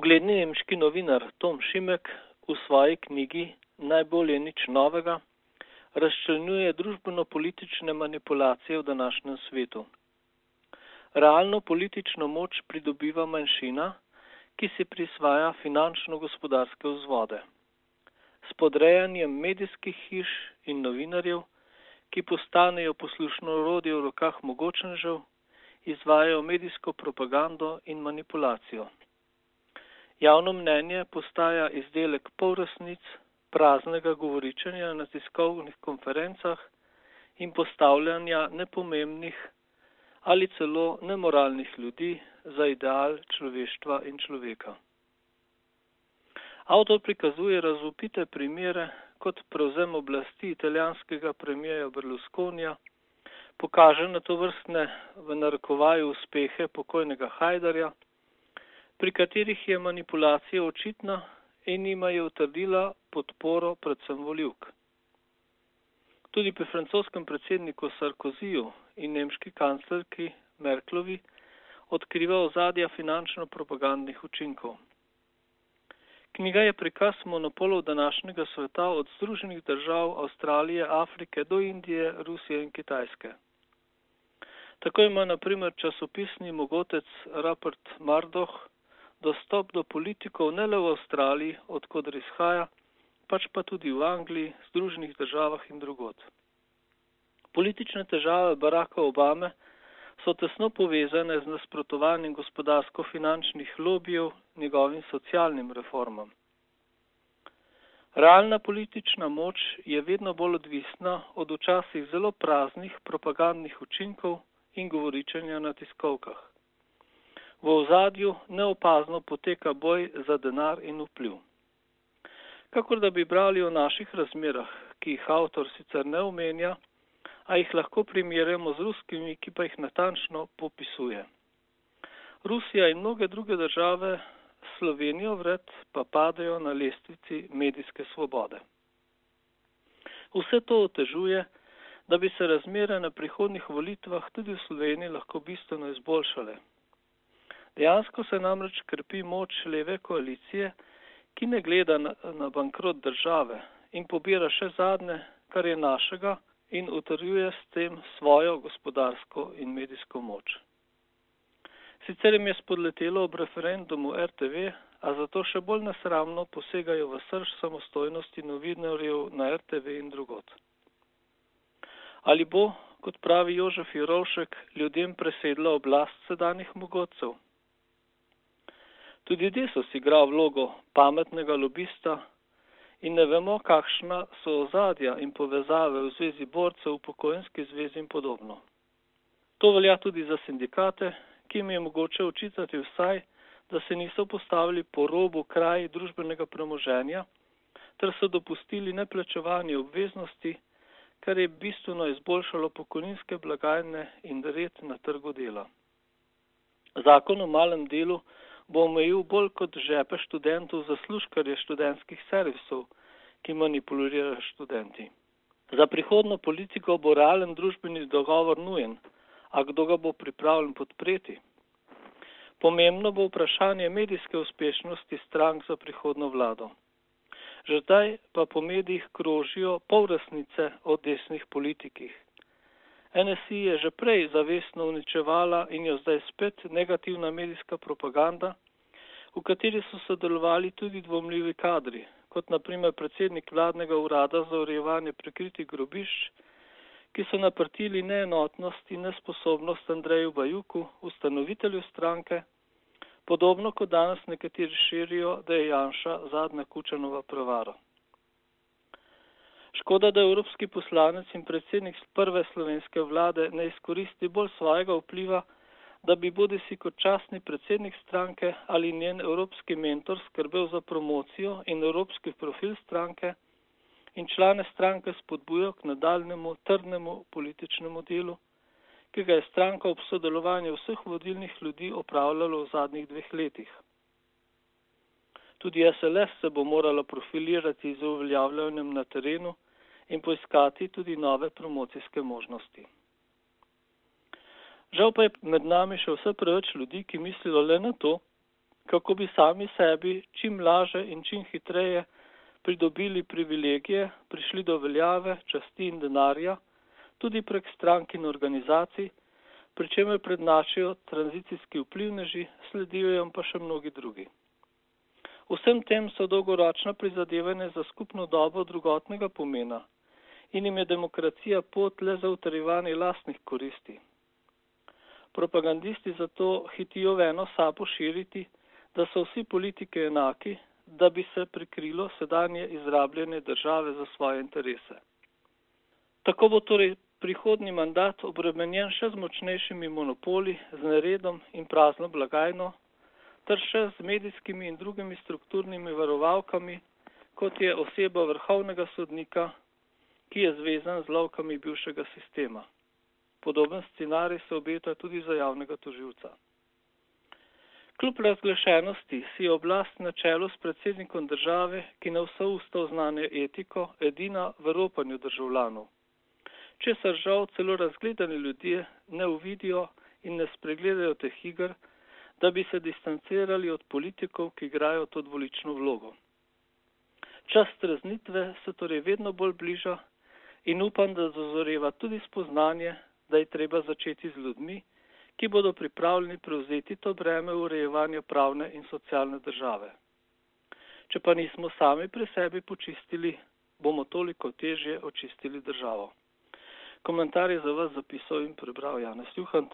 Ugledni nemški novinar Tom Šimek v svoji knjigi Najbolje nič novega razčlenjuje družbeno-politične manipulacije v današnjem svetu. Realno politično moč pridobiva manjšina, ki si prisvaja finančno-gospodarske vzvode. S podrejanjem medijskih hiš in novinarjev, ki postanejo poslušno orodje v rokah mogočnežev, izvajajo medijsko propagando in manipulacijo. Javno mnenje postaja izdelek polresnic, praznega govoričenja na tiskovnih konferencah in postavljanja nepomembnih ali celo nemoralnih ljudi za ideal človeštva in človeka. Avtor prikazuje razvpite primere kot prevzem oblasti italijanskega premierja Berlusconija, pokaže na tovrstne v narekovaju uspehe pokojnega Hajdarja, pri katerih je manipulacija očitna in jima je utrdila podporo predvsem volivk. Tudi pri francoskem predsedniku Sarkozyju in nemški kanclerki Merklovi odkriva ozadja finančno-propagandnih učinkov. Knjiga je prikaz monopolov današnjega sveta od Združenih držav, Avstralije, Afrike do Indije, Rusije in Kitajske. Tako ima na primer časopisni mogotec Rupert Murdoch dostop do politikov ne le v Avstraliji, odkudar izhaja, pač pa tudi v Angliji, Združenih državah in drugod. Politične težave Baracka Obame so tesno povezane z nasprotovanjem gospodarsko-finančnih lobijev njegovim socialnim reformam. Realna politična moč je vedno bolj odvisna od včasih zelo praznih propagandnih učinkov in govoričenja na tiskovkah. V ozadju neopazno poteka boj za denar in vpliv. Kakor da bi brali o naših razmerah, ki jih avtor sicer ne omenja, a jih lahko primerjamo z ruskimi, ki pa jih natančno popisuje. Rusija in mnoge druge države Slovenijo vred pa padajo na lestvici medijske svobode. Vse to otežuje, da bi se razmere na prihodnjih volitvah tudi v Sloveniji lahko bistveno izboljšale. Dejansko se namreč krepi moč leve koalicije, ki ne gleda na bankrot države in pobira še zadnje, kar je našega, in utrjuje s tem svojo gospodarsko in medijsko moč. Sicer jim je spodletelo ob referendumu RTV, a zato še bolj nesramno posegajo v srž samostojnosti novinarjev na RTV in drugod. Ali bo, kot pravi Jožef Jerovšek, ljudem presedla oblast sedanjih mogotcev? Tudi Desus igra vlogo pametnega lobista in ne vemo, kakšna so ozadja in povezave v zvezi borcev, upokojenski zvezi in podobno. To velja tudi za sindikate, ki jim je mogoče očitati vsaj, da se niso postavili po robu kraji družbenega premoženja, ter so dopustili neplačevanje obveznosti, kar je bistveno izboljšalo pokojninske blagajne in red na trgu dela. Zakon o malem delu bo omejil bolj kot žepe študentov zaslužkarje študentskih servisov, ki manipulirajo študenti. Za prihodno politiko bo realen družbeni dogovor nujen, a kdo ga bo pripravljen podpreti? Pomembno bo vprašanje medijske uspešnosti strank za prihodno vlado. Že zdaj pa po medijih krožijo polresnice o desnih politikih. NSI je že prej zavestno uničevala in jo zdaj spet negativna medijska propaganda, v kateri so sodelovali tudi dvomljivi kadri, kot na primer predsednik vladnega urada za urejevanje prikritih grobišč, ki so naprtili neenotnost in nesposobnost Andreju Bajuku, ustanovitelju stranke, podobno kot danes nekateri širijo, da je Janša zadnja Kučanova prevara. Škoda, da evropski poslanec in predsednik prve slovenske vlade ne izkoristi bolj svojega vpliva, da bi bodisi kot častni predsednik stranke ali njen evropski mentor skrbel za promocijo in evropski profil stranke in člane stranke spodbujal k nadaljnjemu trdnemu političnemu delu, ki ga je stranka ob sodelovanju vseh vodilnih ljudi opravljala v zadnjih 2 letih. Tudi SLS se bo morala profilirati z uveljavljanjem na terenu in poiskati tudi nove promocijske možnosti. Žal pa je med nami še vse preveč ljudi, ki mislijo le na to, kako bi sami sebi čim laže in čim hitreje pridobili privilegije, prišli do veljave, časti in denarja, tudi prek strank in organizacij, pri čemer prednačijo tranzicijski vplivneži, sledijo jim pa še mnogi drugi. Vsem tem so dolgoročna prizadevanja za skupno dobro drugotnega pomena in jim je demokracija pot le za utrjevanje lastnih koristi. Propagandisti zato hitijo v eno sapo širiti, da so vsi politiki enaki, da bi se prikrilo sedanje izrabljene države za svoje interese. Tako bo torej prihodnji mandat obremenjen še z močnejšimi monopoli, z neredom in prazno blagajno, ter še z medijskimi in drugimi strukturnimi varovalkami, kot je oseba vrhovnega sodnika, ki je zvezan z lovkami bivšega sistema. Podoben scenarij se obeta tudi za javnega tožilca. Kljub razglašenosti si je oblast na čelu s predsednikom države, ki na vse usta oznanja etiko, edina v ropanju državljanov. Česar žal celo razgledani ljudje ne uvidijo in ne spregledajo teh iger, da bi se distancirali od politikov, ki igrajo to dvolično vlogo. Čas streznitve se torej vedno bolj bliža in upam, da dozoreva tudi spoznanje, da je treba začeti z ljudmi, ki bodo pripravljeni prevzeti to breme urejevanja pravne in socialne države. Če pa nismo sami pri sebi počistili, bomo toliko težje očistili državo. Komentar je za vas zapisal in prebral Janez Juhant.